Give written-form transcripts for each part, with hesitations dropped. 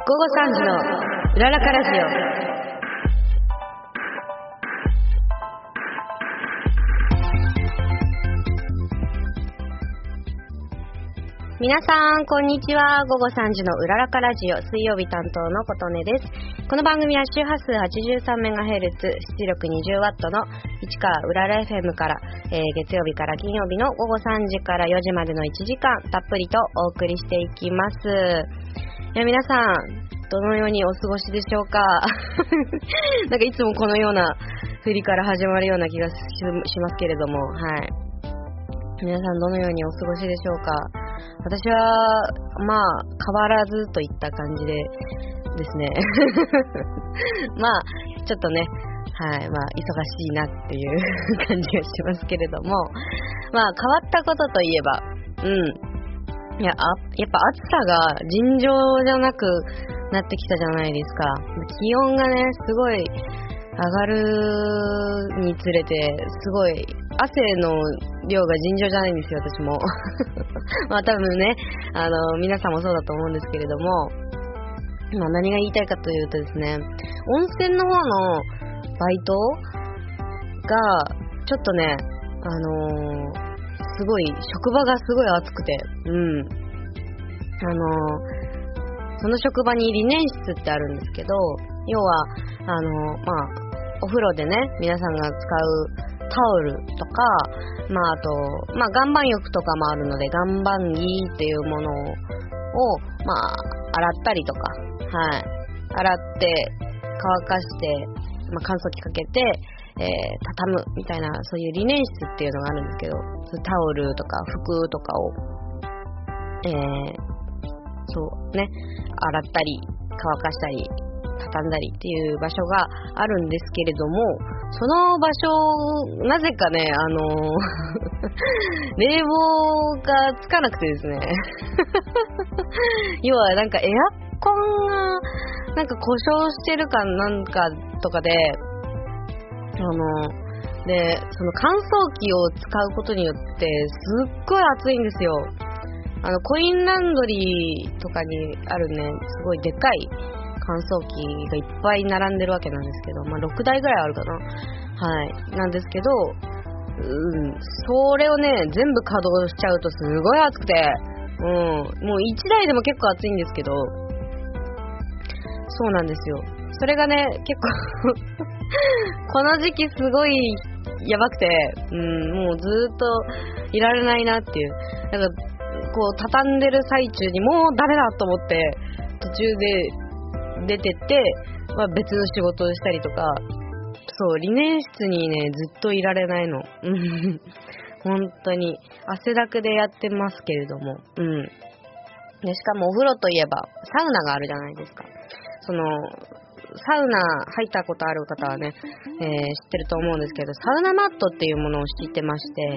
午後3時のうららかラジオ。皆さんこんにちは。午後3時のうららかラジオ、水曜日担当の琴音です。この番組は周波数 83MHz 出力 20W の市川うらら FM から、月曜日から金曜日の午後3時から4時までの1時間たっぷりとお送りしていきます。皆さんどのようにお過ごしでしょうかなんかいつもこのような振りから始まるような気がしますけれども、はい、皆さんどのようにお過ごしでしょうか。私はまあ変わらずといった感じでですねまあちょっとね、はい、まあ忙しいなっていう感じがしますけれども、まあ変わったことといえば、やっぱ暑さが尋常じゃなくなってきたじゃないですか。気温がねすごい上がるにつれてすごい汗の量が尋常じゃないんですよ、私もまあ多分ね、皆さんもそうだと思うんですけれども、まあ何が言いたいかというとですね、温泉の方のバイトがちょっとね、すごい職場がすごい暑くて、その職場にリネン室ってあるんですけど、要はまあお風呂でね皆さんが使うタオルとか、まああとまあ岩盤浴とかもあるので岩盤着っていうものをまあ洗ったりとか、はい、洗って乾かして、まあ、乾燥機かけて、畳むみたいな、そういうリネン室っていうのがあるんですけど、タオルとか服とかをそうね、洗ったり乾かしたり畳んだりっていう場所があるんですけれども、その場所なぜかね冷房がつかなくてですね要はなんかエアコンがなんか故障してるかなんかとかでその乾燥機を使うことによってすっごい暑いんですよ。コインランドリーとかにあるね、すごいでかい乾燥機がいっぱい並んでるわけなんですけど、まあ6台ぐらいあるかな、はい、なんですけど、それをね全部稼働しちゃうとすごい暑くて、もう1台でも結構暑いんですけど、そうなんですよ。それがね結構この時期すごいやばくて、もうずっといられないなっていう、なんかこう畳んでる最中にもうダメだと思って途中で出てって、まあ、別の仕事をしたりとか、そうリネン室にねずっといられないの本当に汗だくでやってますけれども、でしかもお風呂といえばサウナがあるじゃないですか。そのサウナ入ったことある方はね、知ってると思うんですけど、サウナマットっていうものを敷いてまして、はい、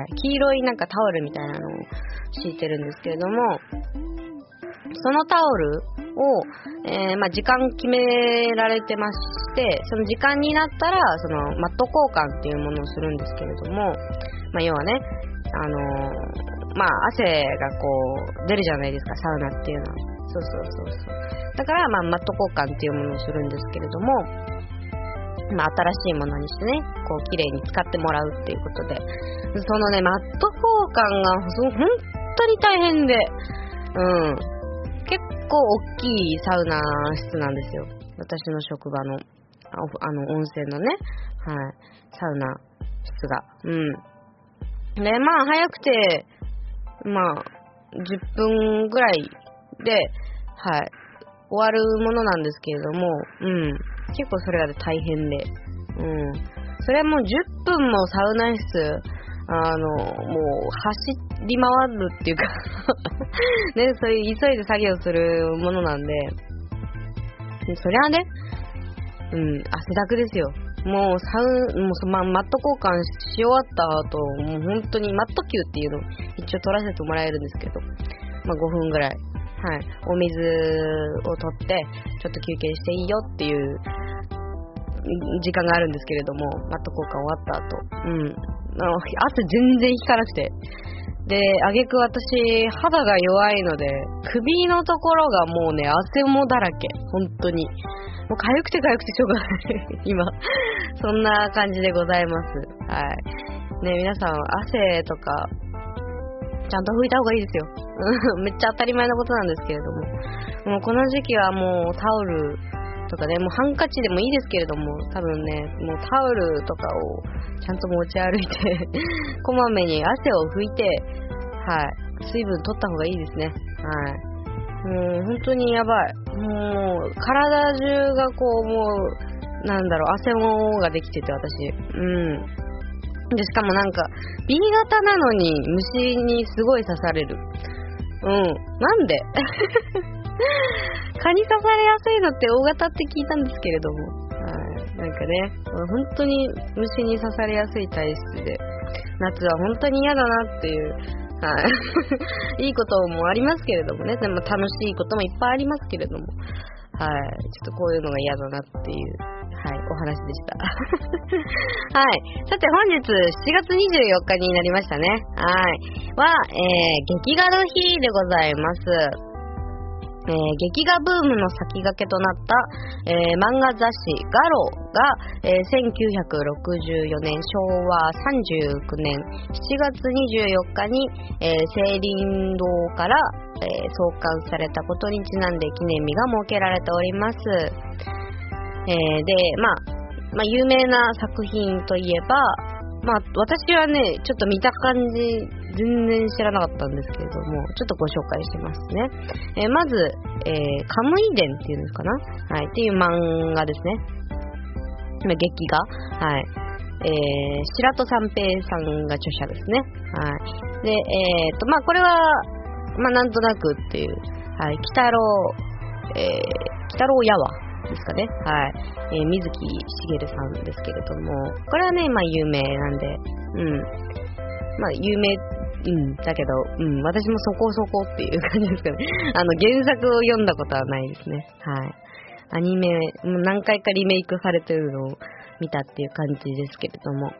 黄色いなんかタオルみたいなのを敷いてるんですけれども、そのタオルを、まあ、時間決められてまして、その時間になったらそのマット交換っていうものをするんですけれども、まあ、要はね、まあ、汗がこう出るじゃないですか、サウナっていうのは。そうだから、まあ、マット交換っていうものをするんですけれども、まあ、新しいものにしてねこう綺麗に使ってもらうっていうことで、そのねマット交換が本当に大変で、結構大きいサウナ室なんですよ、私の職場の温泉のね、はい、サウナ室が。でまあ早くてまあ10分ぐらいで、はい、終わるものなんですけれども、結構それが大変で、それはもう10分もサウナ室もう走り回るっていうかね、そういう急いで作業するものなんで、そりゃね、汗だくですよ。もうマット交換し終わった後、もう本当にマット球っていうのを一応取らせてもらえるんですけど、まあ5分ぐらい、はい、お水を取ってちょっと休憩していいよっていう時間があるんですけれども、マット交換終わった後、汗全然引かなくて、 で、挙句私、肌が弱いので、首のところがもうね、汗もだらけ。本当に。もう痒くて痒くてしょうがない。今。そんな感じでございます。はい。ね、皆さん、汗とか、ちゃんと拭いた方がいいですよ。めっちゃ当たり前のことなんですけれども。もうこの時期はもうタオルとかね、もうハンカチでもいいですけれども、多分ね、もうタオルとかをちゃんと持ち歩いて、こまめに汗を拭いて、はい、水分取った方がいいですね。はい。もう本当にやばい。もう体中がこう、もう、なんだろう、汗もができてて、私。で、しかもなんか、B 型なのに虫にすごい刺される。なんで蚊に刺されやすいのって O 型って聞いたんですけれども。なんかね、本当に虫に刺されやすい体質で、夏は本当に嫌だなっていう、いいこともありますけれどもね、でも楽しいこともいっぱいありますけれども、ちょっとこういうのが嫌だなっていう、お話でした。はい。さて本日7月24日になりましたね。劇画の日でございます。劇画ブームの先駆けとなった、漫画雑誌ガロが、1964年昭和39年7月24日に、青林堂から、創刊されたことにちなんで記念日が設けられております。で、有名な作品といえば、私はね、ちょっと見た感じ、全然知らなかったんですけれども、ちょっとご紹介しますね。まず、カムイ伝っていうんですかな、っていう漫画ですね。劇画。白戸三平さんが著者ですね。で、これは、なんとなくっていう、鬼太郎やわですかね。水木しげるさんですけれども、これはね、有名なんで、有名、だけど、私もそこそこっていう感じですかね。原作を読んだことはないですね。アニメ、何回かリメイクされてるのを見たっていう感じですけれども、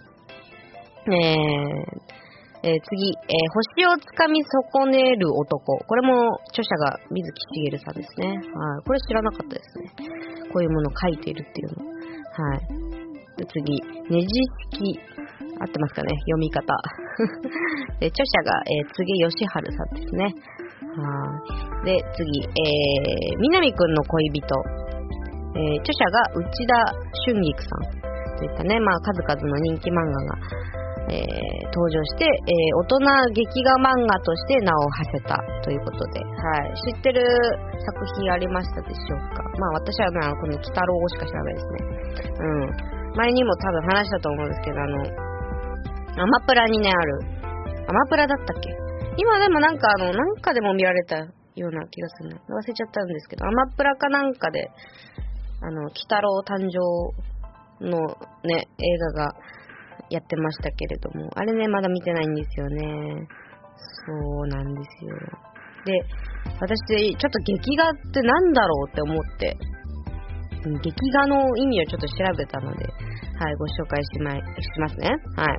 次、星をつかみ損ねる男。これも著者が水木しげるさんですね。これ知らなかったですね。こういうものを書いているっていうの。で次、ねじ式。合ってますかね、読み方。で著者が、柘植義治さんですね。で次、南くんの恋人。著者が内田春菊さんといったね、数々の人気漫画が登場して、大人劇画漫画として名を馳せたということで、知ってる作品ありましたでしょうか。私はね、この鬼太郎しか知らないですね。前にも多分話したと思うんですけど、アマプラにねある、アマプラだったっけ、今でもなんかでも見られたような気がするな、忘れちゃったんですけど、アマプラかなんかで鬼太郎誕生のね映画がやってましたけれども、あれねまだ見てないんですよね。そうなんですよ。で、私ちょっと劇画ってなんだろうって思って、劇画の意味をちょっと調べたので、ご紹介しますね。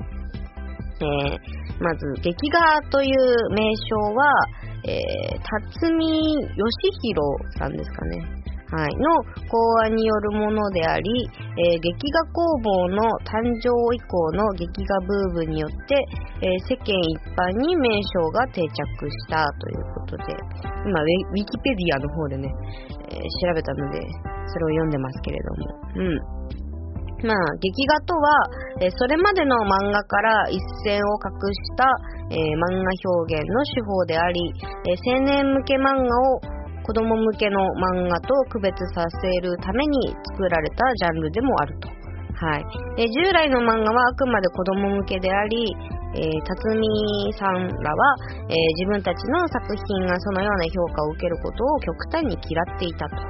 まず劇画という名称は、辰巳義弘さんですかね。の考案によるものであり、劇画工房の誕生以降の劇画ブームによって、世間一般に名称が定着したということで、今ウィキペディアの方でね、調べたのでそれを読んでますけれども、劇画とは、それまでの漫画から一線を画した、漫画表現の手法であり、青年向け漫画を子供向けの漫画と区別させるために作られたジャンルでもあると。従来の漫画はあくまで子供向けであり、辰巳さんらは、自分たちの作品がそのような評価を受けることを極端に嫌っていたと。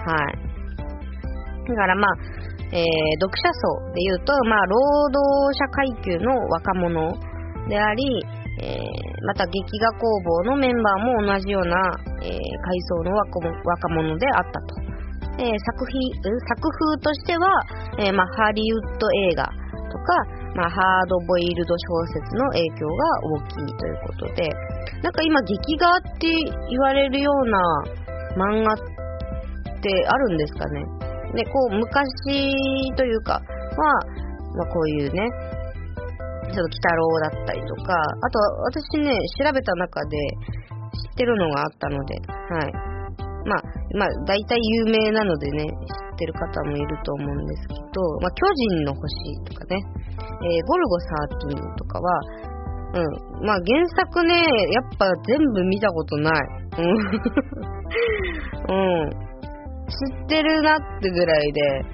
だから読者層でいうと、労働者階級の若者であり、また劇画工房のメンバーも同じような、階層の若者であったと。作風としては、ハリウッド映画とか、 まあ、ハードボイルド小説の影響が大きいということで、なんか今劇画って言われるような漫画ってあるんですかね。で、こう昔というかは、まあ、こういうね、ちょっと鬼太郎だったりとか、あと私ね、調べた中で知ってるのがあったので、はい。まあ、大体有名なのでね、知ってる方もいると思うんですけど、まあ、巨人の星とかね、ゴルゴ13とかは、まあ原作ね、やっぱ全部見たことない。知ってるなってぐらいで、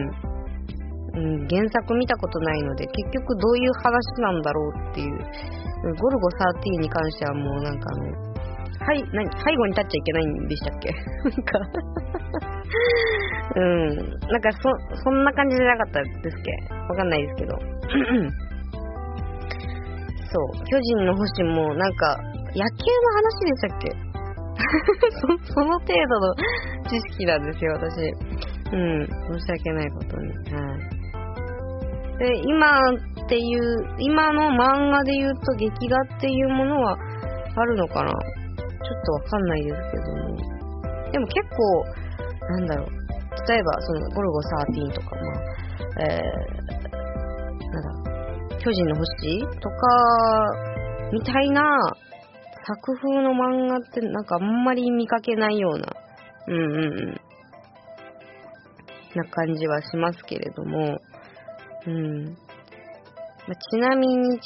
原作見たことないので、結局どういう話なんだろうっていう。ゴルゴ13に関してはもうなんか背後に立っちゃいけないんでしたっけなんかそんな感じじゃなかったですっけ、わかんないですけど。そう、巨人の星もなんか野球の話でしたっけその程度の知識なんですよ、私。申し訳ないことに。で、今の漫画で言うと劇画っていうものはあるのかな、ちょっとわかんないですけども。でも結構、なんだろう、例えばそのゴルゴ13とか、巨人の星とかみたいな作風の漫画ってなんかあんまり見かけないようなな感じはしますけれども、ちなみに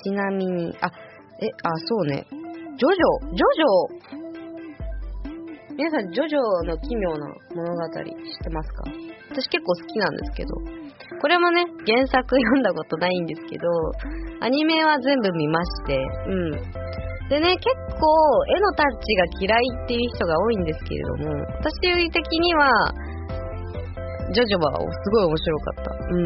そうね、ジョジョ皆さんジョジョの奇妙な物語知ってますか？私結構好きなんですけど、これもね、原作読んだことないんですけど、アニメは全部見まして、でね、結構絵のタッチが嫌いっていう人が多いんですけれども、私的にはジョジョはすごい面白かった。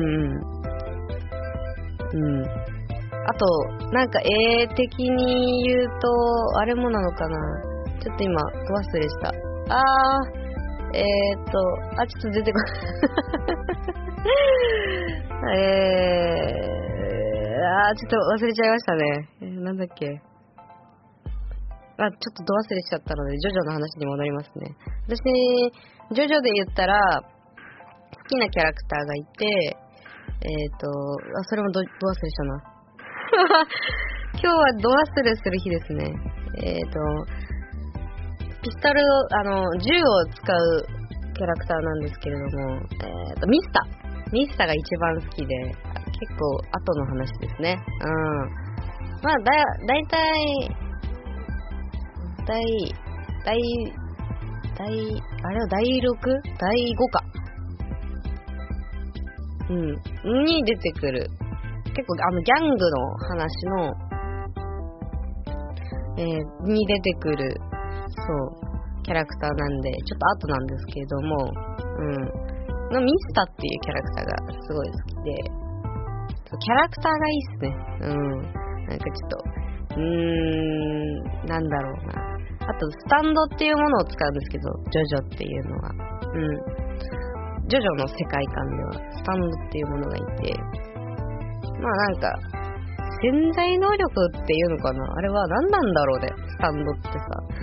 あとなんか絵的に言うとあれもなのかな、ちょっと今ど忘れした。ちょっと出てこちょっと忘れちゃいましたね。なんだっけ。ちょっとど忘れしちゃったので、ジョジョの話に戻りますね。私、ジョジョで言ったら、好きなキャラクターがいて、それもど忘れしたな。今日はど忘れする日ですね。ピストル銃を使うキャラクターなんですけれども、ミスタが一番好きで、結構後の話ですね。まあだいたいあれは第6？第5か。に出てくる。結構ギャングの話の、に出てくる、キャラクターなんで、ちょっと後なんですけれども、ミスタっていうキャラクターがすごい好きで、キャラクターがいいっすね。なんかちょっと、なんだろうな。あと、スタンドっていうものを使うんですけど、ジョジョっていうのは。ジョジョの世界観では、スタンドっていうものがいて、まあなんか、潜在能力っていうのかな、あれは何なんだろうね、スタンドってさ。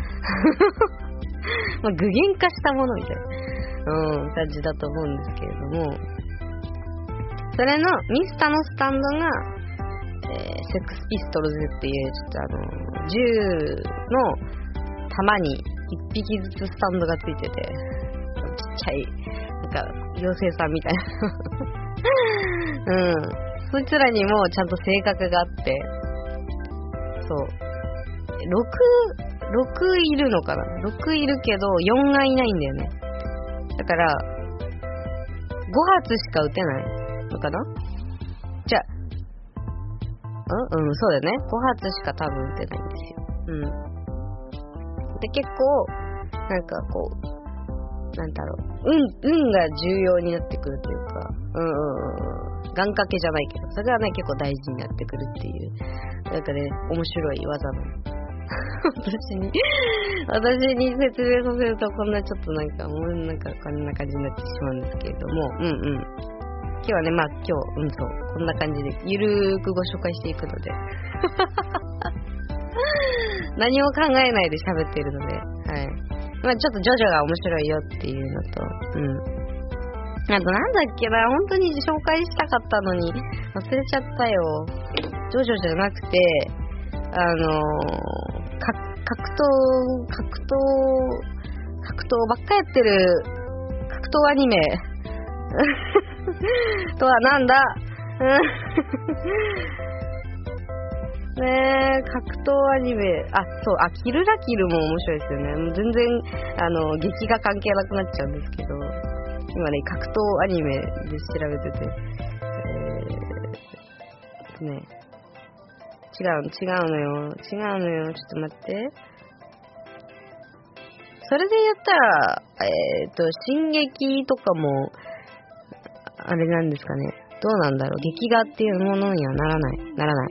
まあ具現化したものみたいな、感じだと思うんですけれども、それのミスタのスタンドが、セックスピストルズっていう、ちょっと銃の弾に1匹ずつスタンドがついてて、ちっちゃい、なんか、妖精さんみたいな。そいつらにもちゃんと性格があって、6いるのかな ?6 いるけど、4がいないんだよね。だから、5発しか撃てないのかな？じゃあ、そうだよね。5発しか多分撃てないんですよ。で、結構、なんかこう、なんだろう、運が重要になってくるというか、願掛けじゃないけど、それがね、結構大事になってくるっていう、なんかね、面白い技の。私に説明させると、こんなちょっとなんか、もうなんかこんな感じになってしまうんですけれども、 今日はね、まあ今日、そう、こんな感じで、ゆるーくご紹介していくので。何も考えないで喋っているので、はい。まあちょっとジョジョが面白いよっていうのと、あとなんだっけな、本当に紹介したかったのに忘れちゃったよ。ジョジョじゃなくて、格闘ばっかやってる格闘アニメとはなんだねえ、格闘アニメ、キルラキルも面白いですよね。もう全然劇が関係なくなっちゃうんですけど、今ね格闘アニメで調べてて、ね、違うのよ、ちょっと待って。それで言ったら進撃とかもあれなんですかね。どうなんだろう。劇画っていうものにはならない。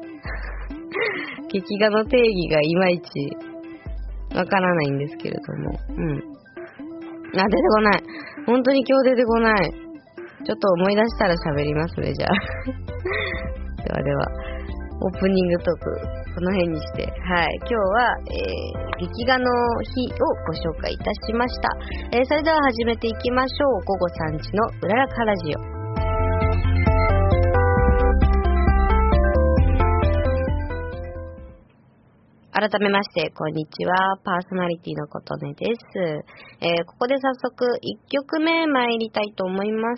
劇画の定義がいまいちわからないんですけれども。出てこない。本当に今日出てこない。ちょっと思い出したら喋りますね、じゃあ。では、オープニングトーク、この辺にして、はい、今日は、劇画の日をご紹介いたしました。それでは始めていきましょう。午後3時のうららかラジオ。改めまして、こんにちは。パーソナリティのことねです。ここで早速1曲目参りたいと思います。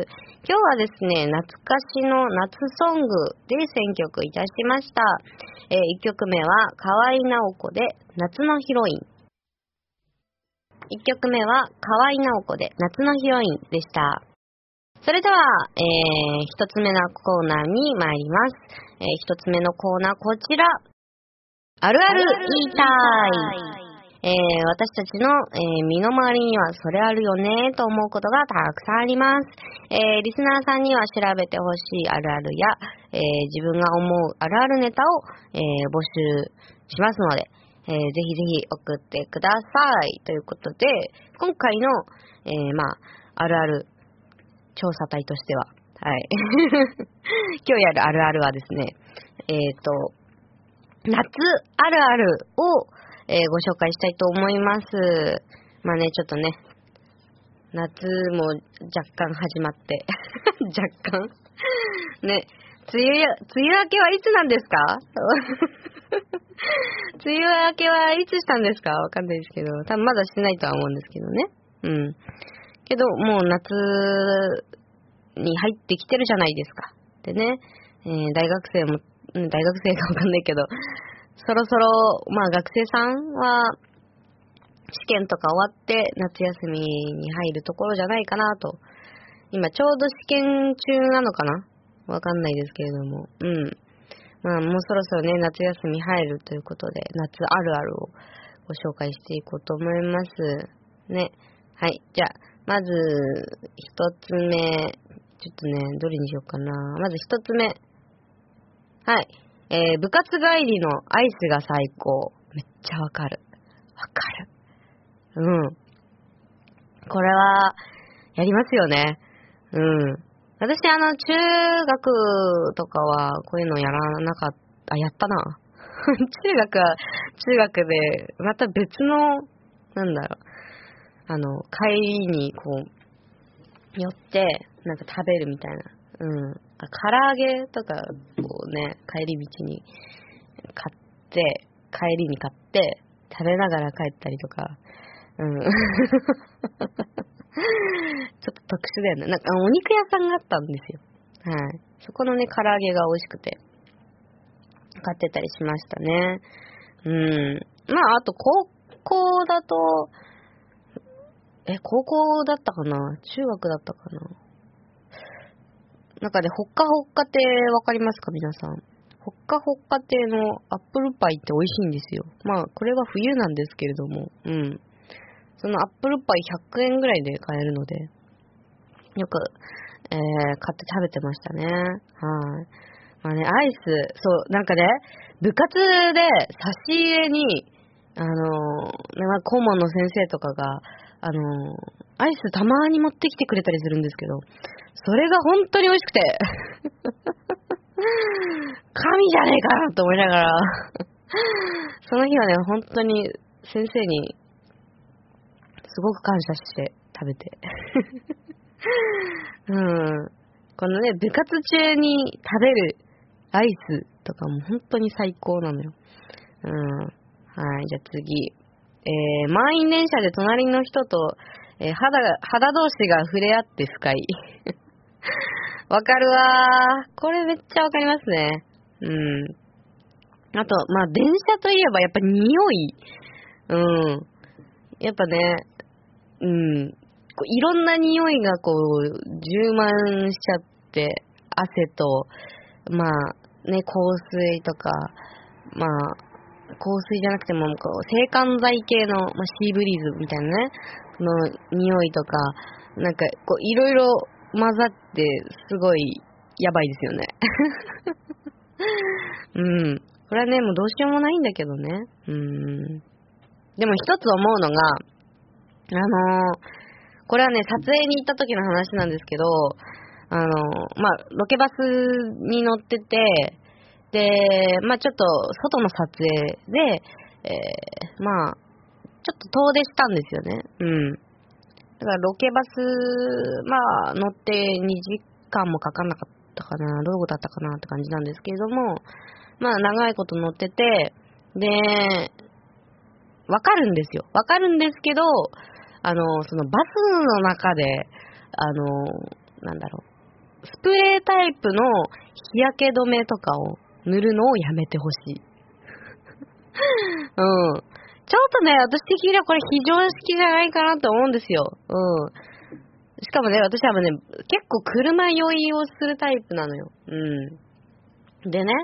今日はですね、懐かしの夏ソングで選曲いたしました。1曲目は河合直子で夏のヒロイン。1曲目は河合直子で夏のヒロインでした。それでは、1つ目のコーナーに参ります。1つ目のコーナーこちら。あるある言いたい。私たちの、身の回りにはそれあるよねと思うことがたくさんあります。リスナーさんには調べてほしいあるあるや、自分が思うあるあるネタを、募集しますので、ぜひぜひ送ってください。ということで、今回の、あるある調査隊としては、はい。今日やるあるあるはですね、夏あるあるを、ご紹介したいと思います。まあね、ちょっとね、夏も若干始まって、若干ね、梅雨明けはいつなんですか梅雨明けはいつしたんですかわかんないですけど、多分まだしてないとは思うんですけどね。けど、もう夏に入ってきてるじゃないですか。でね、大学生も、大学生かわかんないけど、そろそろ、学生さんは、試験とか終わって夏休みに入るところじゃないかなと。今ちょうど試験中なのかなわかんないですけれども。もうそろそろね、夏休み入るということで、夏あるあるをご紹介していこうと思います。ね。はい。じゃあ、まず、一つ目。ちょっとね、どれにしようかな。まず一つ目。はい。部活帰りのアイスが最高。めっちゃわかる。これは、やりますよね。私、中学とかは、こういうのやらなかった。やったな。中学は、中学で、また別の、帰りに、寄って、食べるみたいな。唐揚げとかをね、帰り道に帰りに買って、食べながら帰ったりとか、ちょっと特殊だよね。お肉屋さんがあったんですよ。はい。そこのね、唐揚げが美味しくて、買ってたりしましたね。あと、高校だと、高校だったかな？中学だったかな？ほっかほっか亭わかりますか皆さん。ほっかほっか亭のアップルパイって美味しいんですよ。これは冬なんですけれども、そのアップルパイ100円ぐらいで買えるので、よく、買って食べてましたね。はい。アイス、部活で差し入れに、顧問の先生とかが、アイスたまに持ってきてくれたりするんですけど、 それが本当に美味しくて神じゃねえかなと思いながらその日はね、本当に先生にすごく感謝して食べてこのね、部活中に食べるアイスとかも本当に最高なのよ。はい、じゃあ次。満員電車で隣の人と、肌同士が触れ合って不快。わかるわー。これめっちゃわかりますね。あと、電車といえばやっぱ匂い。やっぱね、いろんな匂いが充満しちゃって、汗と、香水とか、香水じゃなくても、制汗剤系の、シーブリーズみたいなね、の匂いとか、いろいろ混ざって、すごい、やばいですよね。これはね、もうどうしようもないんだけどね。でも一つ思うのが、これはね、撮影に行った時の話なんですけど、ロケバスに乗ってて、で、ちょっと外の撮影で、ちょっと遠出したんですよね。だからロケバス、乗って2時間もかかんなかったかな、どうだったかなって感じなんですけれども、長いこと乗ってて、で、わかるんですよ。わかるんですけど、そのバスの中で、スプレータイプの日焼け止めとかを塗るのをやめてほしい。ちょっとね、私的にはこれ非常識じゃないかなと思うんですよ。しかもね、私はね、結構車酔いをするタイプなのよ。でね、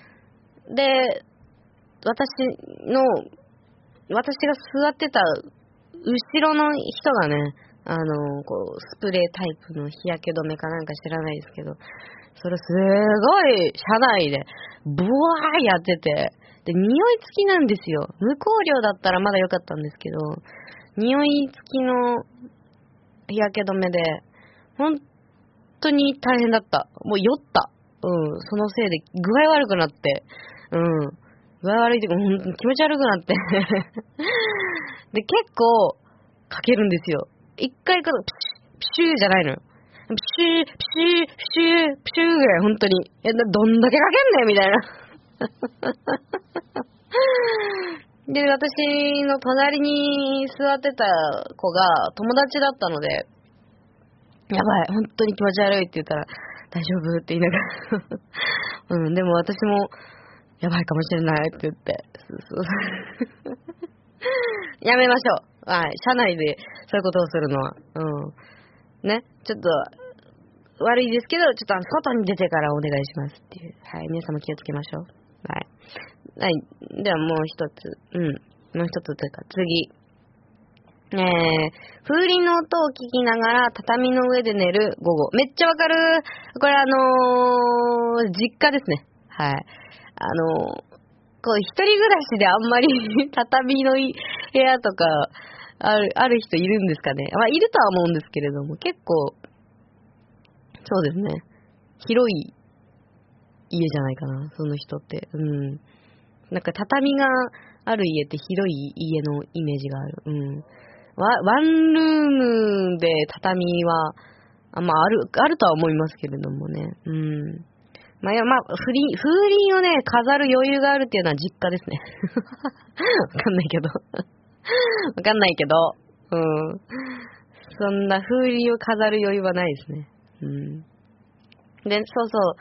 私が座ってた後ろの人がね、スプレータイプの日焼け止めかなんか知らないですけど、それすごい車内でブワーやってて、で、匂い付きなんですよ。無香料だったらまだ良かったんですけど、匂い付きの日焼け止めで、本当に大変だった。もう酔った。そのせいで具合悪くなって、具合悪いというか、本当に気持ち悪くなってで、結構かけるんですよ。一回ピシューじゃないのよ。ピシュー、ピシュー、ピシュー、ピシューぐらい、本当に。どんだけかけんねんみたいな。で、私の隣に座ってた子が友達だったので、やばい、本当に気持ち悪いって言ったら、大丈夫って言いながら。でも私も、やばいかもしれないって言って。やめましょう。はい。車内でそういうことをするのは。ね。ちょっと、悪いですけど、ちょっと外に出てからお願いしますっていう。はい。皆様気をつけましょう。はい。はい。ではもう一つ。もう一つというか、次。風鈴の音を聞きながら畳の上で寝る午後。めっちゃわかる。これ実家ですね。はい。一人暮らしであんまり畳の部屋とかある人いるんですかね。いるとは思うんですけれども、結構、そうですね。広い家じゃないかな、その人って。畳がある家って広い家のイメージがある。ワンルームで畳は、あるとは思いますけれどもね。風鈴をね、飾る余裕があるっていうのは実家ですね。わかんないけど。そんな風鈴を飾る余裕はないですね。で、そうそう。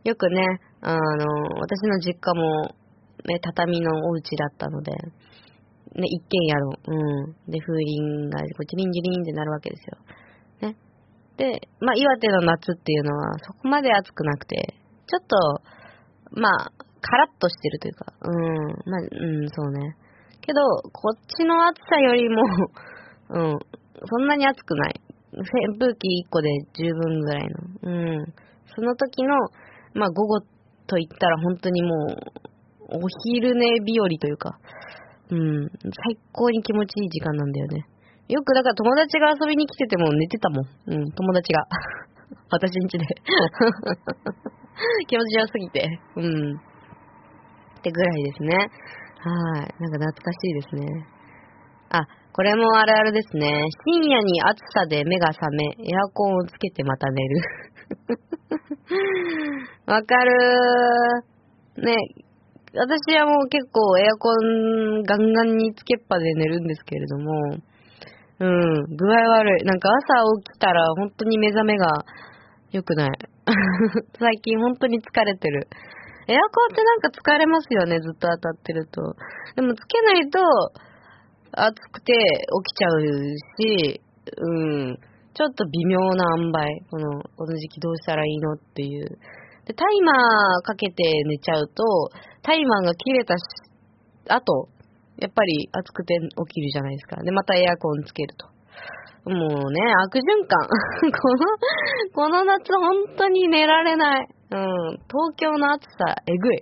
よくね、私の実家も、ね、畳のお家だったので、ね、一軒家の、で、風鈴が、チリンジリンってなるわけですよ。ね。で、岩手の夏っていうのは、そこまで暑くなくて、ちょっと、カラッとしてるというか、そうね。けど、こっちの暑さよりも、そんなに暑くない。扇風機1個で十分ぐらいの。その時の、午後と言ったら本当にもう、お昼寝日和というか、最高に気持ちいい時間なんだよね。よくだから友達が遊びに来てても寝てたもん。友達が。 私んちで。気持ちよすぎて。ってぐらいですね。はい。なんか懐かしいですね。あ、これもあるあるですね。深夜に暑さで目が覚め、エアコンをつけてまた寝る。わかるー。ね、私はもう結構エアコンガンガンにつけっぱで寝るんですけれども、具合悪い。なんか朝起きたら本当に目覚めが良くない。最近本当に疲れてる。エアコンってなんか疲れますよね、ずっと当たってると。でもつけないと暑くて起きちゃうし、ちょっと微妙な塩梅。この時期どうしたらいいのっていう。で、タイマーかけて寝ちゃうと、タイマーが切れた後、やっぱり暑くて起きるじゃないですか。で、またエアコンつけると。もうね、悪循環。この夏本当に寝られない。東京の暑さ、えぐい。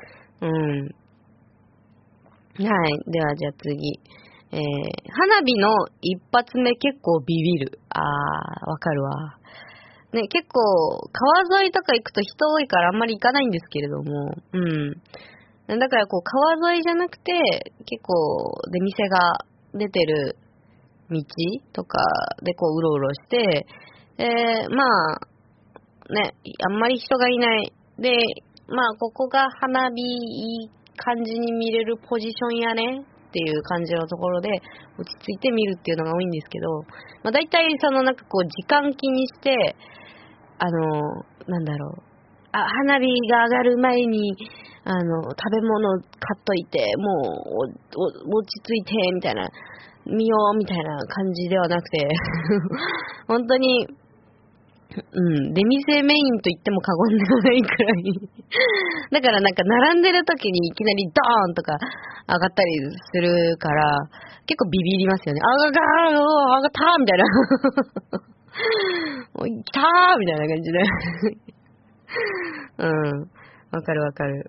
はい。では、じゃあ次。花火の一発目結構ビビる。わかるわ。ね、結構、川沿いとか行くと人多いからあんまり行かないんですけれども、だからこう、川沿いじゃなくて、結構、出店が出てる道とかでこう、うろうろして、まあ、ね、あんまり人がいない。で、まあ、ここが花火いい感じに見れるポジションやねっていう感じのところで落ち着いて見るっていうのが多いんですけど、まあ大体なんかこう時間気にして、なんだろう。花火が上がる前に、食べ物買っといて、もう、落ち着いて、みたいな、見よう、みたいな感じではなくて、本当に、出店メインと言っても過言ではないくらい。だからなんか並んでる時にいきなりドーンとか上がったりするから、結構ビビりますよね。上がったみたいな。来たーみたいな感じで。わかるわかる。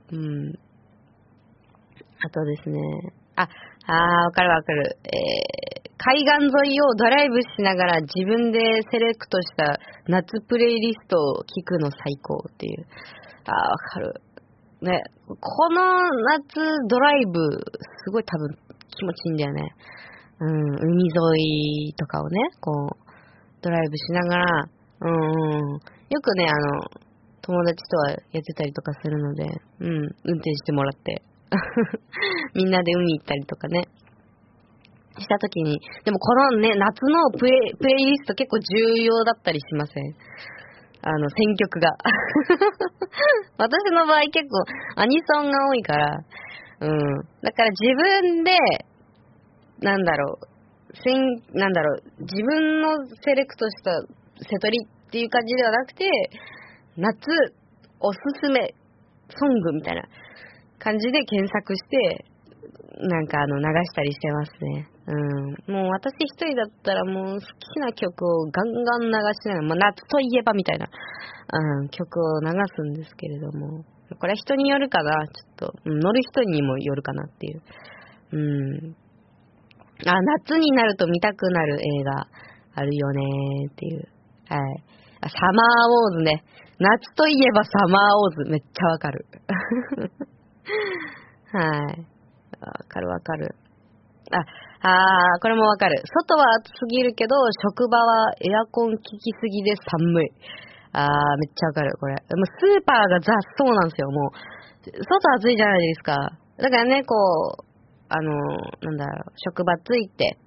あとですね。わかるわかる。海岸沿いをドライブしながら自分でセレクトした夏プレイリストを聞くの最高っていう。わかる。ね、この夏ドライブ、すごい多分気持ちいいんだよね。海沿いとかをね、こう、ドライブしながら、よくね、友達とはやってたりとかするので、運転してもらって、みんなで海行ったりとかね、したときに、でもこのね、夏のプレイリスト結構重要だったりしません？選曲が。私の場合結構アニソンが多いから、だから自分で、自分のセレクトしたセトリっていう感じではなくて、夏おすすめソングみたいな感じで検索して、なんか流したりしてますね。もう私一人だったらもう好きな曲をガンガン流しながら、夏といえばみたいな、曲を流すんですけれども、これは人によるかな、ちょっと、乗る人にもよるかなっていう。夏になると見たくなる映画あるよねっていう。はい。サマーウォーズね。夏といえばサマーウォーズめっちゃわかる。はい。わかるわかる。これもわかる。外は暑すぎるけど、職場はエアコン効きすぎで寒い。めっちゃわかる、これ。もうスーパーがそうなんですよ、もう。外暑いじゃないですか。だからね、こう、職場ついて、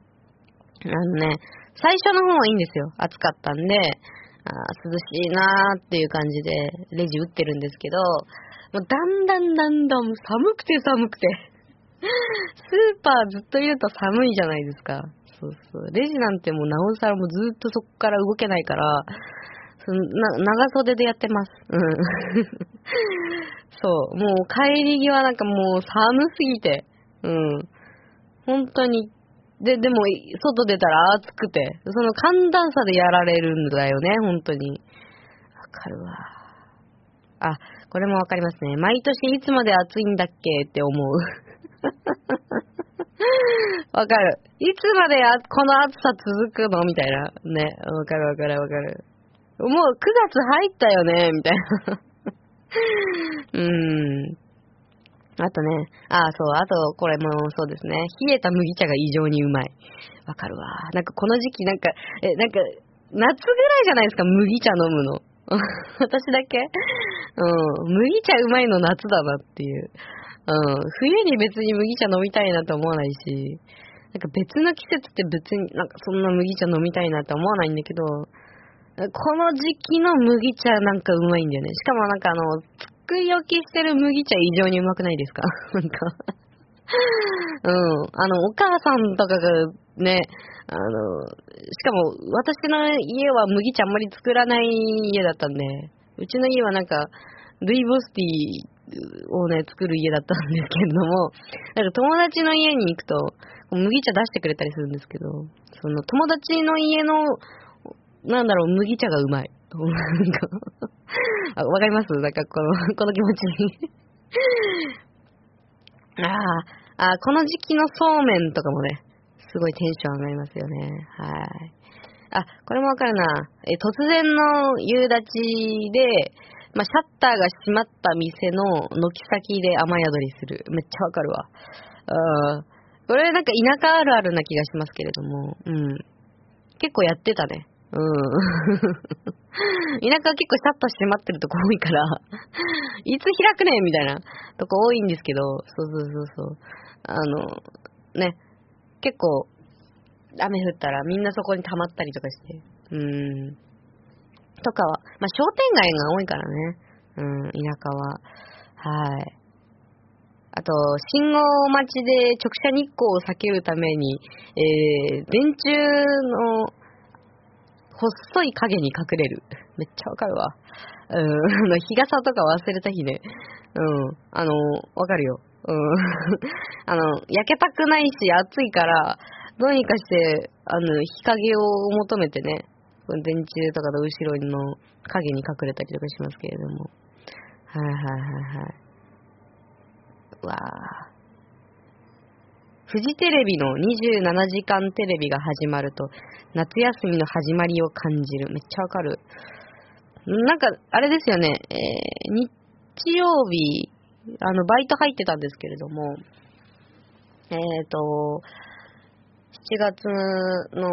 最初の方はいいんですよ。暑かったんで、涼しいなーっていう感じでレジ打ってるんですけど、もうだんだん寒くてスーパーずっといると寒いじゃないですか。そうそう。レジなんてもうなおさらもうずっとそこから動けないから、長袖でやってます。そう。もう帰り際なんかもう寒すぎて、本当に。でも、外出たら暑くて、その寒暖差でやられるんだよね、本当に。わかるわ。これもわかりますね。毎年いつまで暑いんだっけって思う。わかる。いつまでこの暑さ続くのみたいな。ね。わかる。 もう9月入ったよねみたいな。あとね、そう、あと、これもそうですね。冷えた麦茶が異常にうまい。わかるわ。なんかこの時期夏ぐらいじゃないですか、麦茶飲むの。私だけ麦茶うまいの夏だなっていう。冬に別に麦茶飲みたいなと思わないし、なんか別の季節って別になんかそんな麦茶飲みたいなって思わないんだけど、この時期の麦茶なんかうまいんだよね。しかもなんか作り置きしてる麦茶異常にうまくないですか？なんかお母さんとかがね、しかも私の家は麦茶あんまり作らない家だったんで、うちの家はなんか、ルイボスティーをね、作る家だったんですけれども、なんか友達の家に行くと、麦茶出してくれたりするんですけど、その友達の家の、麦茶がうまい。なんかわかります？なんかこの気持ち。この時期のそうめんとかもね、すごいテンション上がりますよね。はい。これもわかるな。突然の夕立で、シャッターが閉まった店の軒先で雨宿りする。めっちゃわかるわ。これなんか田舎あるあるな気がしますけれども、結構やってたね。田舎は結構シャッター閉まってるとこ多いから、いつ開くねんみたいなとこ多いんですけど、そう。ね、結構、雨降ったらみんなそこに溜まったりとかして、とかは、商店街が多いからね、田舎は。はい。あと、信号待ちで直射日光を避けるために、電柱の細い影に隠れる。めっちゃわかるわ。日傘とか忘れた日ね。わかるよ。焼けたくないし暑いから、どうにかして、日陰を求めてね、電柱とかの後ろの影に隠れたりとかしますけれども。はい。わー。フジテレビの27時間テレビが始まると、夏休みの始まりを感じる。めっちゃわかる。なんか、あれですよね、日曜日、バイト入ってたんですけれども、7月の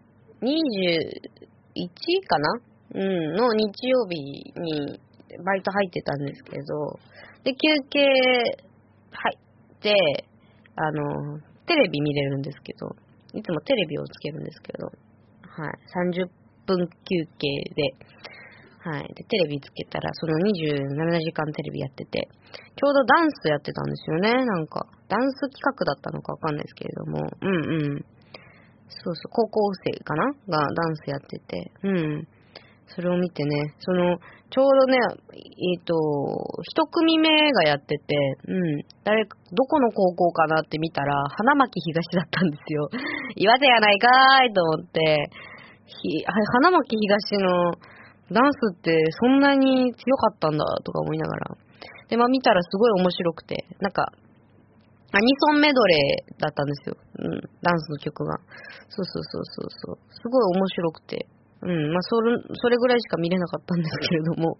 21かなの日曜日にバイト入ってたんですけど、で、休憩入って、テレビ見れるんですけど、いつもテレビをつけるんですけど、はい、30分休憩で、はい、で、テレビつけたら、その27時間テレビやってて、ちょうどダンスやってたんですよね、なんか。ダンス企画だったのかわかんないですけれども、そう、高校生かながダンスやってて、それを見てね、ちょうどね、一組目がやってて、どこの高校かなって見たら、花巻東だったんですよ。岩手やないかーいと思って、花巻東のダンスってそんなに強かったんだとか思いながら。で、見たらすごい面白くて、なんか、アニソンメドレーだったんですよ。ダンスの曲が。そう。すごい面白くて。それぐらいしか見れなかったんですけれども。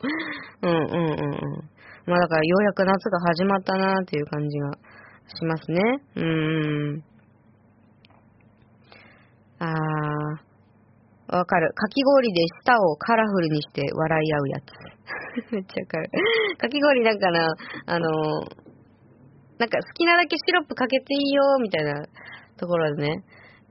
だからようやく夏が始まったなーっていう感じがしますね。わかる。かき氷で舌をカラフルにして笑い合うやつ。めっちゃわかる。かき氷なんかな、なんか好きなだけシロップかけていいよみたいなところでね、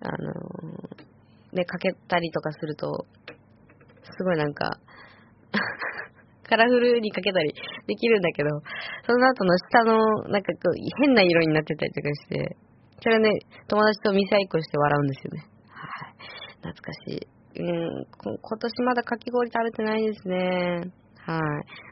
かけたりとかすると、すごいなんか、カラフルにかけたりできるんだけど、その後の下の、なんかこう、変な色になってたりとかして、それね、友達と見せ合いっこして笑うんですよね。はい。懐かしい。今年まだかき氷食べてないですね。はい。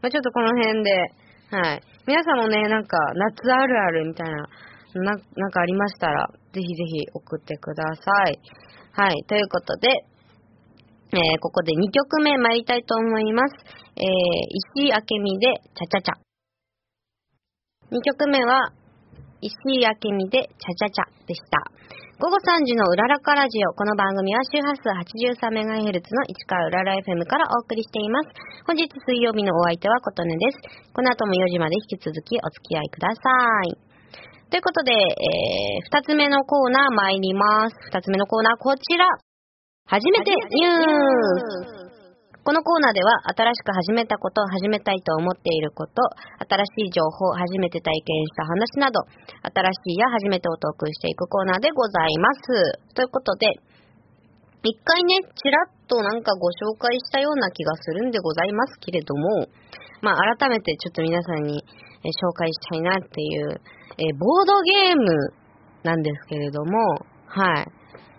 ちょっとこの辺で、はい。皆さんもね、なんか、夏あるあるみたいな、なんかありましたら、ぜひぜひ送ってください。はい。ということで、ここで2曲目参りたいと思います。石井明美で、チャチャチャ。2曲目は、石井明美で、チャチャチャでした。 午後3時のうららかラジオ。この番組は周波数 83MHz の市川うらら FM からお送りしています。本日水曜日のお相手は琴音です。この後も4時まで引き続きお付き合いください。ということで、2つ目のコーナー参ります。2つ目のコーナーこちら。初めてニュース。このコーナーでは新しく始めたこと、始めたいと思っていること、新しい情報、初めて体験した話など、新しいや初めてをトークしていくコーナーでございます。ということで、一回ね、ちらっとなんかご紹介したような気がするんでございますけれども、改めてちょっと皆さんに紹介したいなっていう、ボードゲームなんですけれども、はい。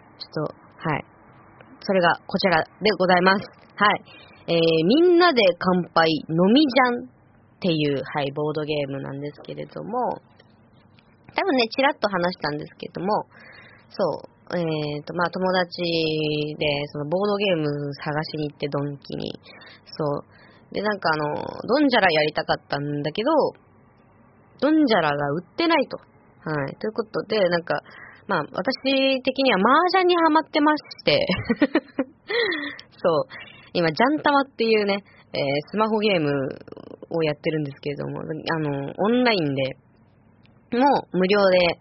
それがこちらでございます。はい。みんなで乾杯飲みじゃんっていう、はい、ボードゲームなんですけれども、多分ね、ちらっと話したんですけども、そう、友達で、そのボードゲーム探しに行って、ドンキに。そう。で、ドンジャラやりたかったんだけど、ドンジャラが売ってないと。はい。ということで、私的には麻雀にハマってまして、そう。今、ジャンタマっていうね、スマホゲームをやってるんですけれども、オンラインで、もう無料で、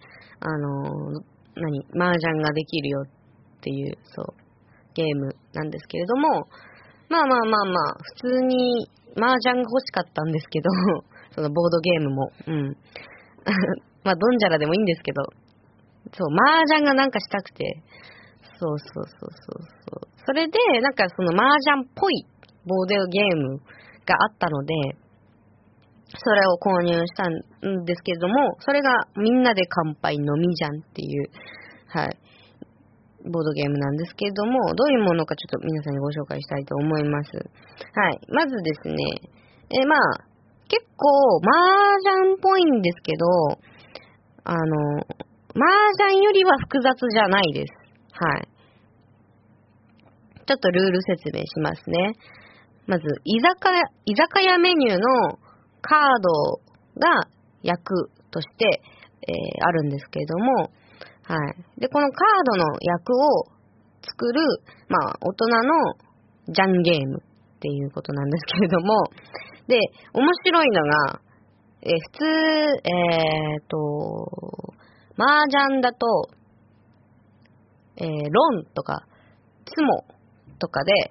麻雀ができるよっていう、そう、ゲームなんですけれども、普通に麻雀が欲しかったんですけど、そのボードゲームも、うん。ドンジャラでもいいんですけど、そう、麻雀がしたくて、そう。それで、その麻雀っぽいボードゲームがあったので、それを購入したんですけれども、それがみんなで乾杯飲みじゃんっていう、はい、ボードゲームなんですけれども、どういうものかちょっと皆さんにご紹介したいと思います。はい、まずですね、結構麻雀っぽいんですけど、麻雀よりは複雑じゃないです。はい。ちょっとルール説明しますね。まず、居酒屋メニューのカードが役として、あるんですけれども、はい。で、このカードの役を作る、大人のジャンゲームっていうことなんですけれども、で、面白いのが、普通、麻雀だと、ロンとか、ツモとかで、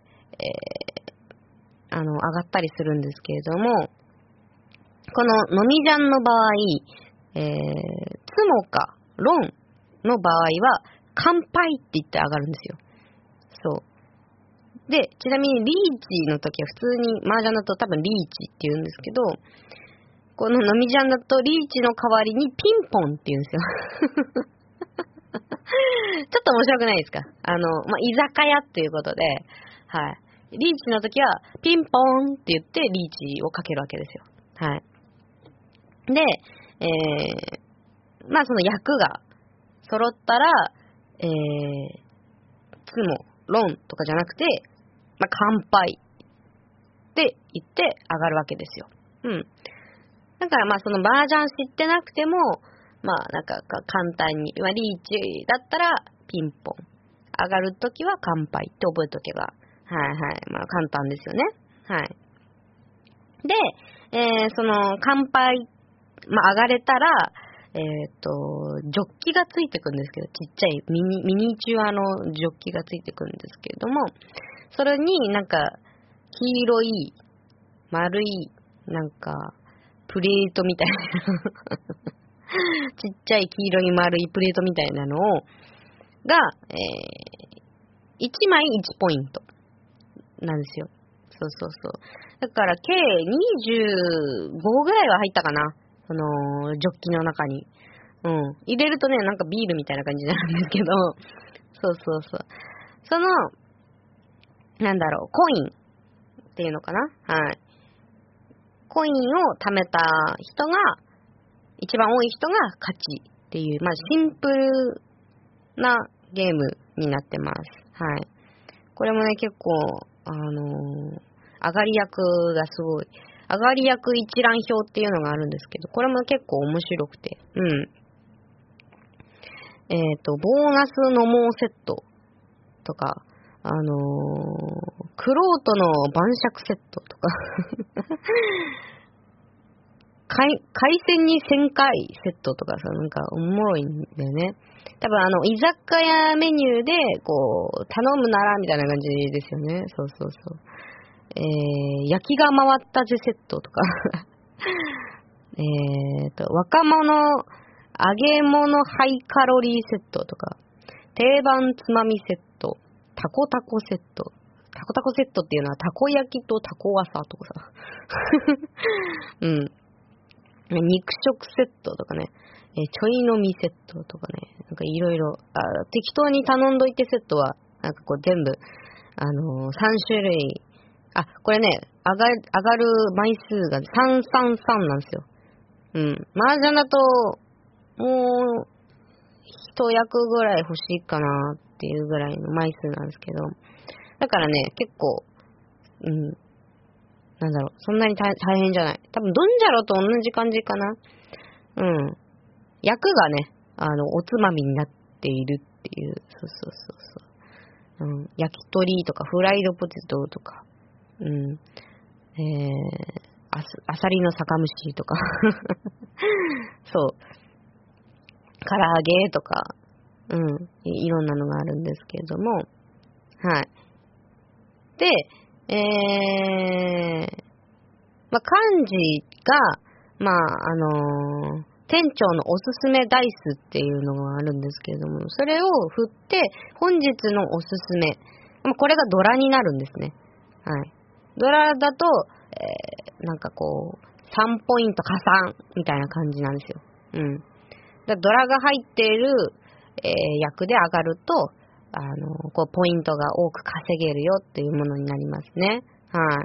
上がったりするんですけれども、この飲みジャンの場合、ツモかロンの場合は、乾杯って言って上がるんですよ。そう。で、ちなみにリーチの時は普通に麻雀だと多分リーチって言うんですけど、この飲みジャンだとリーチの代わりにピンポンって言うんですよ。ちょっと面白くないですか？居酒屋っていうことで、はい。リーチの時はピンポンって言ってリーチをかけるわけですよ。はい。で、その役が揃ったら、ツモ、ロンとかじゃなくて、乾杯って言って上がるわけですよ。うん。だからその麻雀知ってなくても、簡単に、リーチだったらピンポン。上がるときは乾杯って覚えとけば、簡単ですよね。はい。で、その乾杯、上がれたら、ジョッキがついてくるんですけど、ちっちゃいミニチュアのジョッキがついてくるんですけれども、それに黄色い、丸い、プレートみたいなちっちゃい黄色い丸いプレートみたいなのを、が、1枚1ポイントなんですよ。そう。だから計25ぐらいは入ったかな。その、ジョッキの中に。うん。入れるとね、ビールみたいな感じになるんですけど、そう。その、コインっていうのかな？はい。コインを貯めた人が、一番多い人が勝ちっていう、シンプルなゲームになってます。はい。これもね、結構、上がり役がすごい。上がり役一覧表っていうのがあるんですけど、これも結構面白くて。うん。 ボーナス飲もうセットとか、クロートの晩酌セットとか、海鮮に1000回セットとかさ、なんかおもろいんだよね。多分居酒屋メニューで、こう、頼むなら、みたいな感じですよね。そうそうそう。焼きが回ったぜセットとか、若者、揚げ物ハイカロリーセットとか、定番つまみセット、タコタコセット。タコタコセットっていうのは、たこ焼きとタコワサとかさ。うん。肉食セットとかね。ちょい飲みセットとかね。なんかいろいろ、適当に頼んどいてセットは、なんかこう全部、3種類。これね、上がる枚数が333なんですよ。うん。麻雀だと、もう、一役ぐらい欲しいかなっていうぐらいの枚数なんですけど。だからね、結構、なんだろう、そんなに大変じゃない。多分、ドンジャロと同じ感じかな。うん。役がね、おつまみになっているっていう。そう。焼き鳥とか、フライドポテトとか、アサリの酒蒸しとか、そう。唐揚げとか、いろんなのがあるんですけれども、はい。で、幹事が、店長のおすすめダイスっていうのがあるんですけれども、それを振って、本日のおすすめ。これがドラになるんですね。はい。ドラだと、なんかこう、3ポイント加算みたいな感じなんですよ。ドラが入っている、役で上がると、こう、ポイントが多く稼げるよっていうものになりますね。はい。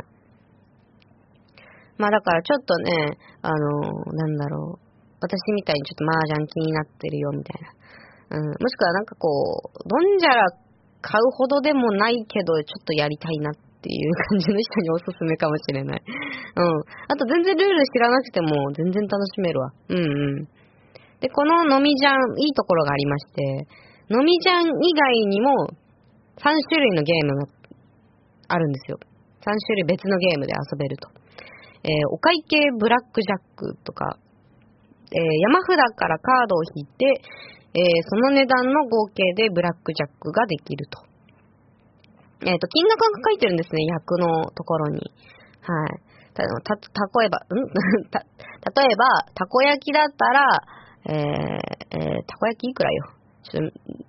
だからちょっとね、なんだろう。私みたいにちょっと麻雀気になってるよみたいな。もしくはなんかこう、ドンジャラ買うほどでもないけど、ちょっとやりたいなっていう感じの人におすすめかもしれない。あと全然ルール知らなくても全然楽しめるわ。で、この飲みジャン、いいところがありまして、飲みジャン以外にも3種類のゲームがあるんですよ。3種類別のゲームで遊べると。お会計ブラックジャックとか、山札からカードを引いて、その値段の合計でブラックジャックができると。金額が書いてるんですね、役のところに。はい。例えば、たこ焼きだったら、たこ焼きいくらよ。字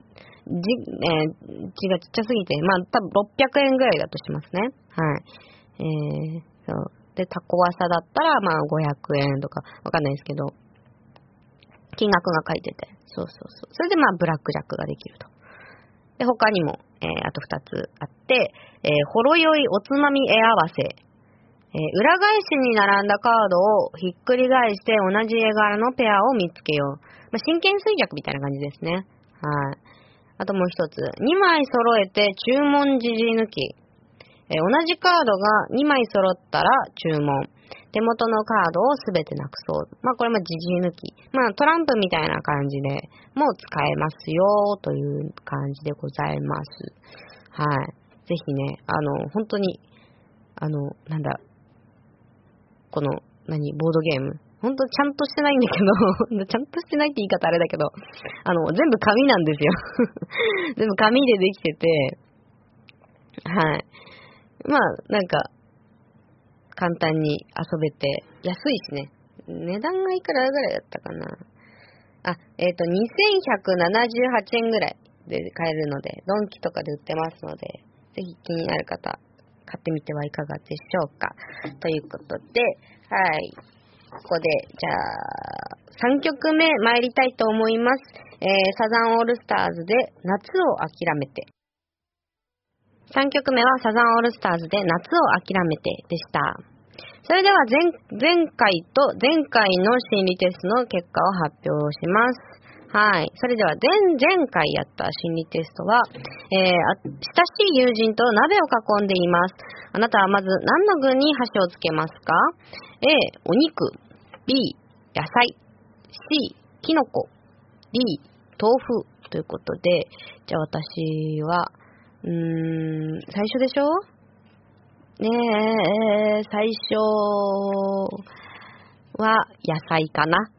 がちっちゃすぎて、多分600円ぐらいだとしますね。はい。そう。で、タコワサだったら、500円とか、わかんないですけど、金額が書いてて。そう。それでブラックジャックができると。で、他にも、あと2つあって、ほろ酔いおつまみ絵合わせ。裏返しに並んだカードをひっくり返して同じ絵柄のペアを見つけよう。真剣衰弱みたいな感じですね。はい。あともう一つ。2枚揃えて注文時抜き。同じカードが2枚揃ったら注文。手元のカードをすべてなくそう。これも時抜き。トランプみたいな感じでもう使えますよという感じでございます。はい。ぜひね、本当に、この、ボードゲーム。ほんとちゃんとしてないんだけど、ちゃんとしてないって言い方あれだけど、全部紙なんですよ。全部紙でできてて、はい。なんか、簡単に遊べて、安いしね。値段がいくらぐらいだったかな。2178円ぐらいで買えるので、ドンキとかで売ってますので、ぜひ気になる方、買ってみてはいかがでしょうか。ということで、はい。ここで、じゃあ、3曲目参りたいと思います。サザンオールスターズで夏を諦めて。3曲目はサザンオールスターズで夏を諦めてでした。それでは前回と前回の心理テストの結果を発表します。はい。それでは前回やった心理テストは、親しい友人と鍋を囲んでいます。あなたはまず何の具に箸をつけますか？ A、お肉。B、野菜。C、キノコ。D、豆腐。 ということで、じゃあ私は、最初でしょねえ、最初は野菜かな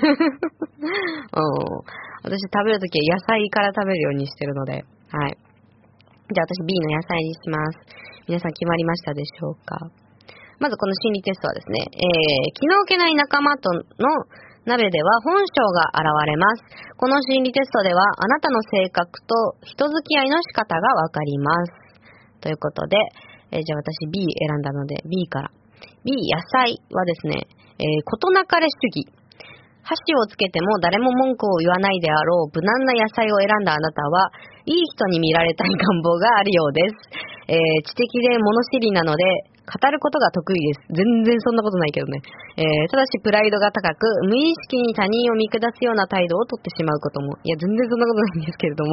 私食べるときは野菜から食べるようにしてるので、はい。じゃあ私 B の野菜にします。皆さん決まりましたでしょうか？まずこの心理テストはですね、気の置けない仲間との鍋では本性が現れます。この心理テストではあなたの性格と人付き合いの仕方がわかります。ということで、じゃあ私 B 選んだので B から。B 野菜はですね、事なかれ主義。箸をつけても誰も文句を言わないであろう無難な野菜を選んだあなたは、いい人に見られたい願望があるようです。知的で物知りなので、語ることが得意です。全然そんなことないけどね。ただしプライドが高く、無意識に他人を見下すような態度をとってしまうことも。いや、全然そんなことないんですけれども。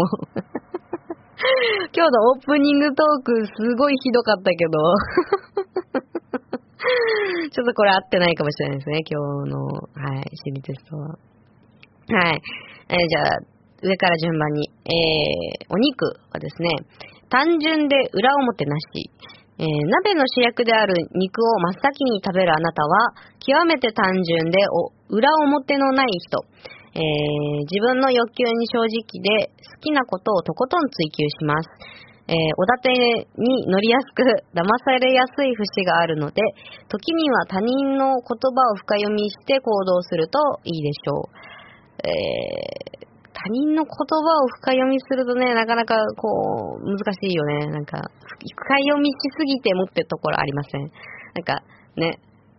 今日のオープニングトークすごいひどかったけど。ちょっとこれ合ってないかもしれないですね、今日の、はい、心理テストは。はい。じゃあ、上から順番に。お肉はですね、単純で裏表なし。鍋の主役である肉を真っ先に食べるあなたは、極めて単純で裏表のない人。自分の欲求に正直で好きなことをとことん追求します。おだてに乗りやすく騙されやすい節があるので、時には他人の言葉を深読みして行動するといいでしょう。他人の言葉を深読みするとね、なかなかこう難しいよね。なんか深読みしすぎてもってところありません？なんかね。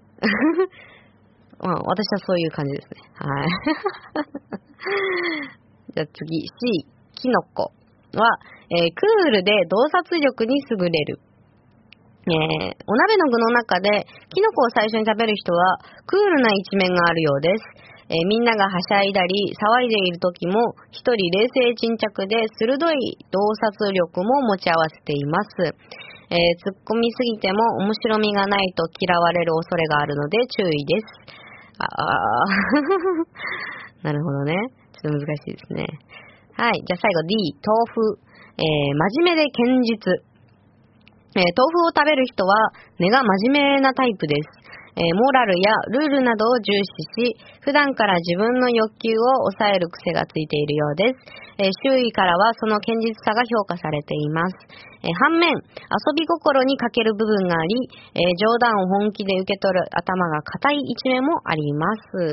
私はそういう感じですね。はい。じゃあ次 C キノコは、クールで洞察力に優れる。お鍋の具の中でキノコを最初に食べる人はクールな一面があるようです。みんながはしゃいだり騒いでいる時も一人冷静沈着で鋭い洞察力も持ち合わせています。突っ込みすぎても面白みがないと嫌われる恐れがあるので注意です。なるほどね。ちょっと難しいですね。はい。じゃあ最後 D 豆腐。真面目で堅実。豆腐を食べる人は根が真面目なタイプです。モラルやルールなどを重視し、普段から自分の欲求を抑える癖がついているようです。周囲からはその堅実さが評価されています。反面、遊び心に欠ける部分があり、冗談を本気で受け取る頭が固い一面もあります。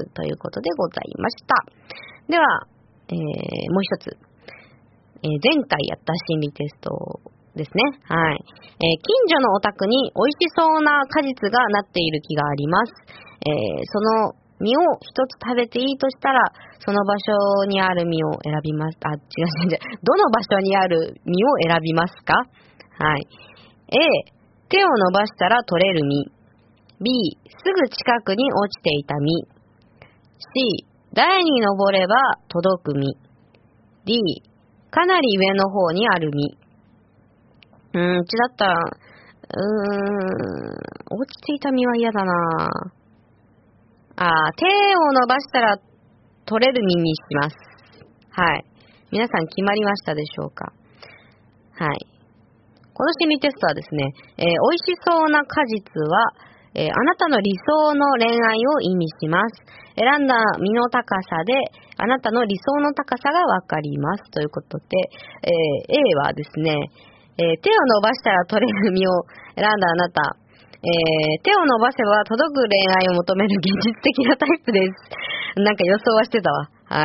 ということでございました。では、もう一つ。前回やった心理テストですね。はい。近所のお宅に美味しそうな果実がなっている木があります。その実を一つ食べていいとしたら、その場所にある実を選びます。違う。どの場所にある実を選びますか？はい。A、手を伸ばしたら取れる実。B、すぐ近くに落ちていた実。C、台に登れば届く実。D、かなり上の方にある実。うちだったら、落ちていた実は嫌だな。手を伸ばしたら取れる実にします。はい。皆さん決まりましたでしょうか？はい。この心理テストはですね、美味しそうな果実は、あなたの理想の恋愛を意味します。選んだ実の高さで、あなたの理想の高さがわかります。ということで、A はですね、手を伸ばしたら取れる実を選んだあなた、手を伸ばせば届く恋愛を求める現実的なタイプです。なんか予想はしてたわ。はい。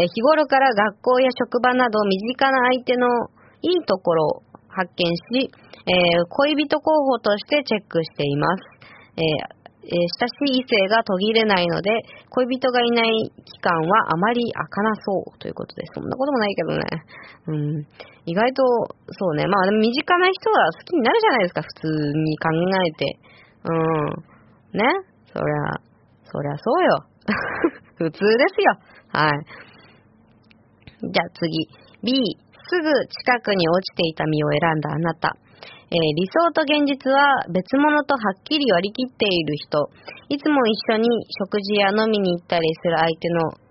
日頃から学校や職場など身近な相手のいいところを発見し、恋人候補としてチェックしています。親しい異性が途切れないので、恋人がいない期間はあまり開かなそうということで、そんなこともないけどね。意外と、そうね。身近な人は好きになるじゃないですか、普通に考えて。ね。そりゃそうよ。普通ですよ。はい。じゃあ次。B、すぐ近くに落ちていた実を選んだあなた。理想と現実は別物とはっきり割り切っている人。いつも一緒に食事や飲みに行ったりする相手の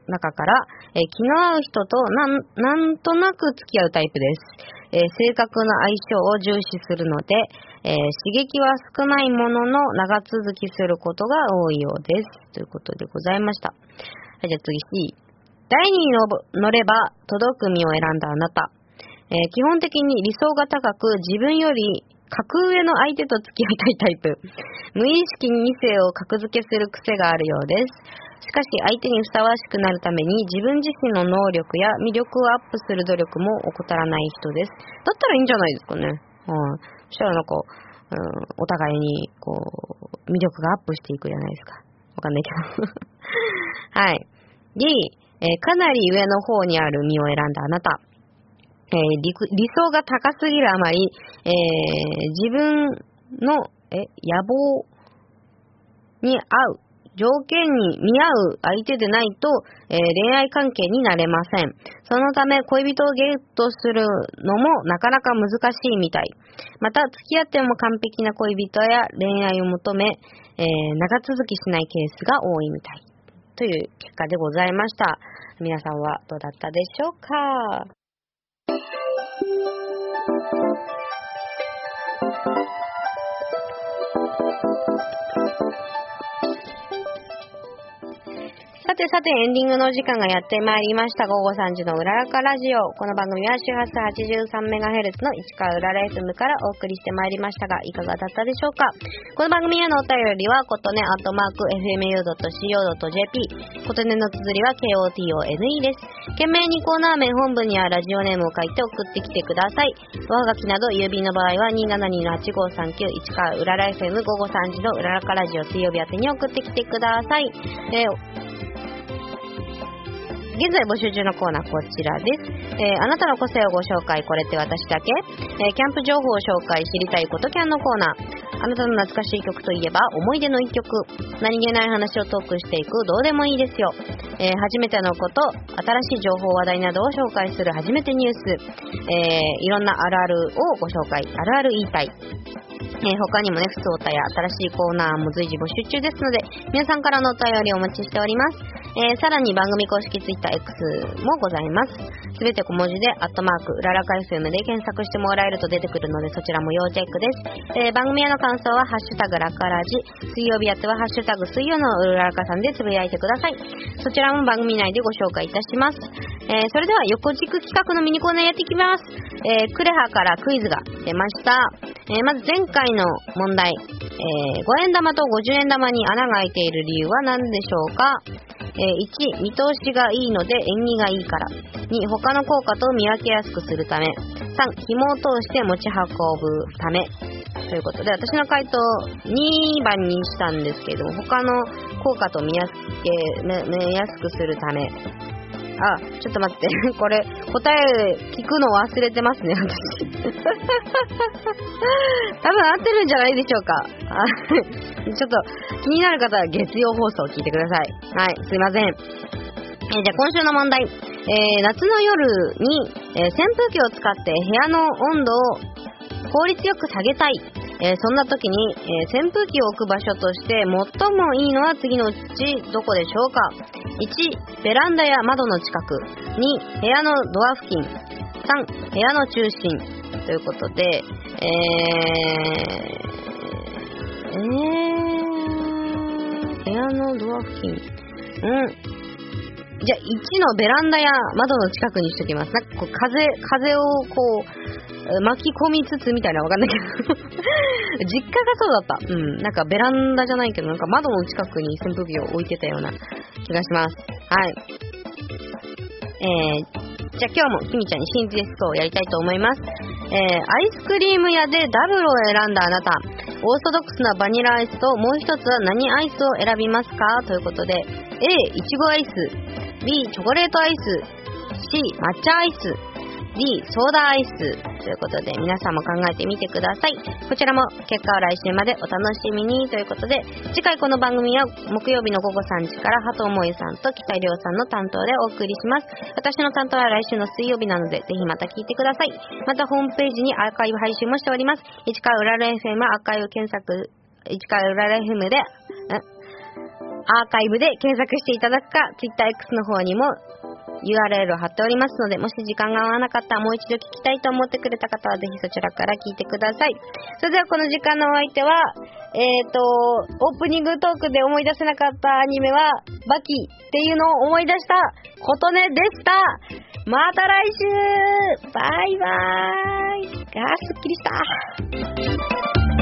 中から、気の合う人となんとなく付き合うタイプです。正確な相性を重視するので、刺激は少ないものの長続きすることが多いようです。ということでございました。はい、じゃあ次 C。台に乗れば届く身を選んだあなた。基本的に理想が高く自分より格上の相手と付き合いたいタイプ。無意識に異性を格付けする癖があるようです。しかし相手にふさわしくなるために自分自身の能力や魅力をアップする努力も怠らない人です。だったらいいんじゃないですかね。そしたらなんか、お互いにこう魅力がアップしていくじゃないですか。わかんないけど。はい。D、かなり上の方にある身を選んだあなた。理想が高すぎるあまり、自分の野望に合う、条件に見合う相手でないと、恋愛関係になれません。そのため恋人をゲットするのもなかなか難しいみたい。また付き合っても完璧な恋人や恋愛を求め、長続きしないケースが多いみたいという結果でございました。皆さんはどうだったでしょうか。さてエンディングの時間がやってまいりました。午後3時のうららかラジオ。この番組は周波数 83MHz の市川うらら FM からお送りしてまいりましたが、いかがだったでしょうか。この番組へのお便りはことね@fmu.co.jp、 ことねの綴りは KOTONE です。懸命にコーナー名本文にはラジオネームを書いて送ってきてください。おはがきなど郵便の場合は 272-8539 市川うらら FM 午後3時のうららかラジオ水曜日宛てに送ってきてください。現在募集中のコーナーこちらです。あなたの個性をご紹介、これって私だけ、キャンプ情報を紹介、知りたいことキャンのコーナー、あなたの懐かしい曲といえば思い出の一曲、何気ない話をトークしていくどうでもいいですよ。初めてのこと、新しい情報話題などを紹介する初めてニュース、いろんなあるあるをご紹介、あるある言いたい。他にもね、ふつおたや新しいコーナーも随時募集中ですので、皆さんからのお便りお待ちしております。さらに番組公式 TwitterX もございます。すべて小文字で、うららか FM で検索してもらえると出てくるので、そちらも要チェックです。番組への感想は、ハッシュタグらからじ、水曜日やってはハッシュタグ水曜のうららかさんでつぶやいてください。そちらも番組内でご紹介いたします。それでは横軸企画のミニコーナーやっていきます。クレハからクイズが出ました。まず前回の問題、5円玉と50円玉に穴が開いている理由は何でしょうか。1、見通しがいいので縁起がいいから。2、他の効果と見分けやすくするため。3、紐を通して持ち運ぶため。ということで、私の回答2番にしたんですけど、他の効果と見やすくするため。あ、ちょっと待って。これ、答え聞くの忘れてますね、私。多分合ってるんじゃないでしょうか。ちょっと気になる方は月曜放送を聞いてください。はい、すいません。じゃあ今週の問題。夏の夜に、扇風機を使って部屋の温度を効率よく下げたい。そんな時に、扇風機を置く場所として最もいいのは次のうちどこでしょうか。1、ベランダや窓の近く。2、部屋のドア付近。3、部屋の中心。ということで、部屋のドア付近。じゃあ1のベランダや窓の近くにしときます。なんかこう風をこう巻き込みつつみたいなわかんないけど実家がそうだった。なんかベランダじゃないけど、なんか窓の近くに扇風機を置いてたような気がします。はい。じゃあ今日もきみちゃんに新テストをやりたいと思います。アイスクリーム屋でダブルを選んだあなた、オーソドックスなバニラアイスともう一つは何アイスを選びますかということで、A、いちごアイス、B、チョコレートアイス、C、抹茶アイス、D、ソーダアイスということで、皆さんも考えてみてください。こちらも結果は来週までお楽しみにということで、次回この番組は木曜日の午後3時から加藤萌さんと北井亮さんの担当でお送りします。私の担当は来週の水曜日なので、ぜひまた聞いてください。またホームページにアーカイブ配信もしております。市川うらら FM アーカイブ検索、市川うらら FM でアーカイブで検索していただくか、TwitterX の方にも URL を貼っておりますので、もし時間が合わなかったらもう一度聞きたいと思ってくれた方はぜひそちらから聞いてください。それではこの時間のお相手は、オープニングトークで思い出せなかったアニメはバキっていうのを思い出したことねでした。また来週、バイバーイ。すっきりした。